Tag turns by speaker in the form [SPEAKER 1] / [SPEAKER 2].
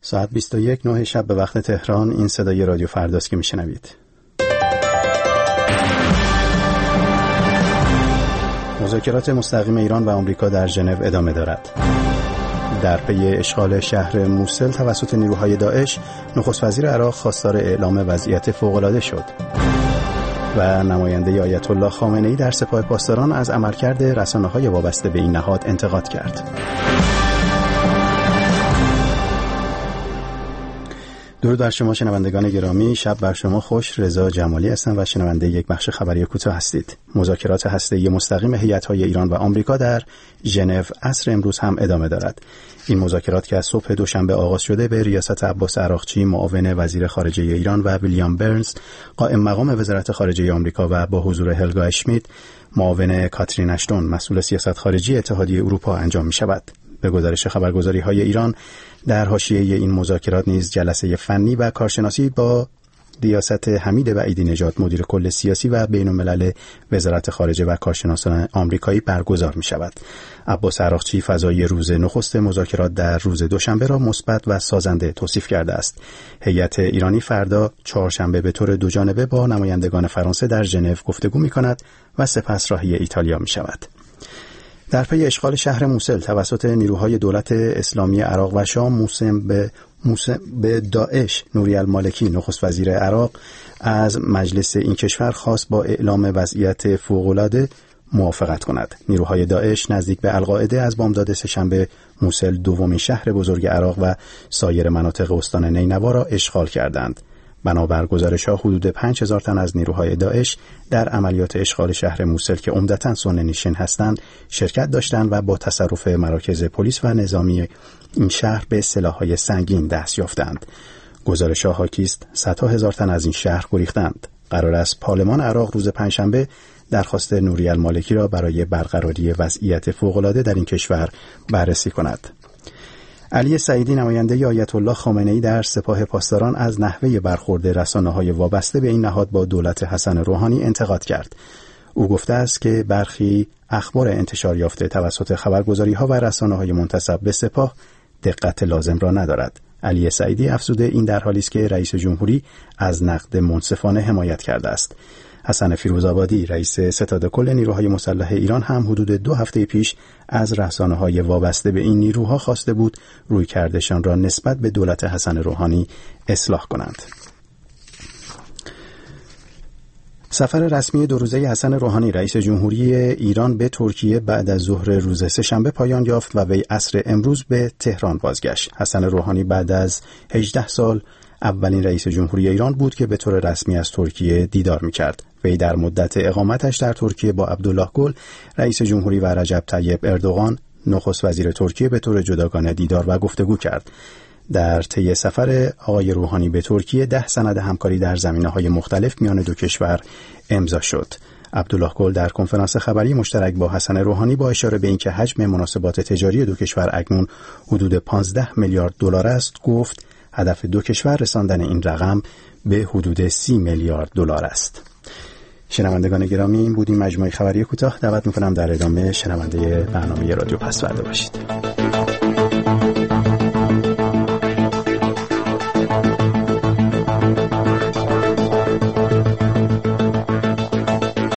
[SPEAKER 1] ساعت 21:09 شب به وقت تهران. این صدای رادیو فرداست که میشنوید. مذاکرات مستقیم ایران و آمریکا در ژنو ادامه دارد. در پی اشغال شهر موسل توسط نیروهای داعش، نخست وزیر عراق خواستار اعلام وضعیت فوق‌العاده شد. و نماینده آیت الله خامنه‌ای در سپاه پاسداران از عملکرد رسانه‌های وابسته به این نهاد انتقاد کرد. درود بر شما شنوندگان گرامی، شب بر شما خوش. رضا جمالی هستم و شنونده یک بخش خبری کوتاه هستید. مذاکرات هسته‌ای مستقیم هیئت‌های ایران و آمریکا در ژنو عصر امروز هم ادامه دارد. این مذاکرات که از صبح دوشنبه آغاز شده به ریاست عباس عراقچی معاون وزیر خارجه ایران و ویلیام برنز قائم مقام وزارت خارجه آمریکا و با حضور هلگا اشمیت معاون کاترین اشتون مسئول سیاست خارجی اتحادیه اروپا انجام می‌شود. به گزارش خبرگزاری‌های ایران، در حاشیه این مذاکرات نیز جلسه فنی و کارشناسی با ریاست حمید وعیدی نژاد مدیر کل سیاسی و بین‌الملل وزارت خارجه و کارشناسان آمریکایی برگزار می‌شود. عباس عراقچی فضای روز نخست مذاکرات در روز دوشنبه را مثبت و سازنده توصیف کرده است. هیئت ایرانی فردا چهارشنبه به طور دوجانبه با نمایندگان فرانسه در ژنو گفتگو می‌کند و سپس راهی ایتالیا می‌شود. در پی اشغال شهر موسل توسط نیروهای دولت اسلامی عراق و شام به داعش، نوری المالکی نخست وزیر عراق از مجلس این کشور خواست با اعلام وضعیت فوق‌العاده موافقت کند. نیروهای داعش نزدیک به القاعده از بامداد سه‌شنبه موسل، دومین شهر بزرگ عراق و سایر مناطق استان نینوا را اشغال کردند. بنابر گزارش‌ها حدود 5000 تن از نیروهای داعش در عملیات اشغال شهر موسل که عمدتاً سنی‌نشین هستند شرکت داشتند و با تصرف مراکز پلیس و نظامی این شهر به سلاح‌های سنگین دست یافتند. گزارش‌ها حاکی است صدها هزار تن از این شهر گریختند. قرار است پارلمان عراق روز پنجشنبه درخواست نوری المالکی را برای برقراری وضعیت فوق‌العاده در این کشور بررسی کند. علی سعیدی نماینده آیت الله خامنه‌ای در سپاه پاسداران از نحوه برخورد رسانه‌های وابسته به این نهاد با دولت حسن روحانی انتقاد کرد. او گفته است که برخی اخبار انتشار یافته توسط خبرگزاری‌ها و رسانه‌های منتسب به سپاه دقت لازم را ندارد. علی سعیدی افزوده این در حالی است که رئیس جمهوری از نقد منصفانه حمایت کرده است. حسن فیروزآبادی رئیس ستاد کل نیروهای مسلح ایران هم حدود 2 هفته پیش از رسانه‌های وابسته به این نیروها خواسته بود رویکردشان را نسبت به دولت حسن روحانی اصلاح کنند. سفر رسمی 2 روزه حسن روحانی رئیس جمهوری ایران به ترکیه بعد از ظهر روز سه‌شنبه پایان یافت و وی عصر امروز به تهران بازگشت. حسن روحانی بعد از 18 سال اولین رئیس جمهوری ایران بود که به طور رسمی از ترکیه دیدار می‌کرد. وی در مدت اقامتش در ترکیه با عبدالله گل رئیس جمهوری و رجب طیب اردوغان نخست وزیر ترکیه به طور جداگانه دیدار و گفتگو کرد. در طی سفر آقای روحانی به ترکیه 10 سند همکاری در زمینه‌های مختلف میان دو کشور امضا شد. عبدالله گل در کنفرانس خبری مشترک با حسن روحانی با اشاره به اینکه حجم مناسبات تجاری دو کشور اکنون حدود 15 میلیارد دلار است گفت هدف دو کشور رساندن این رقم به حدود 30 میلیارد دلار است. شنوندگان گرامی، این بود این مجموعه خبری کوتاه. دعوت می‌کنم در ادامه شنونده برنامه رادیو پسورده باشید.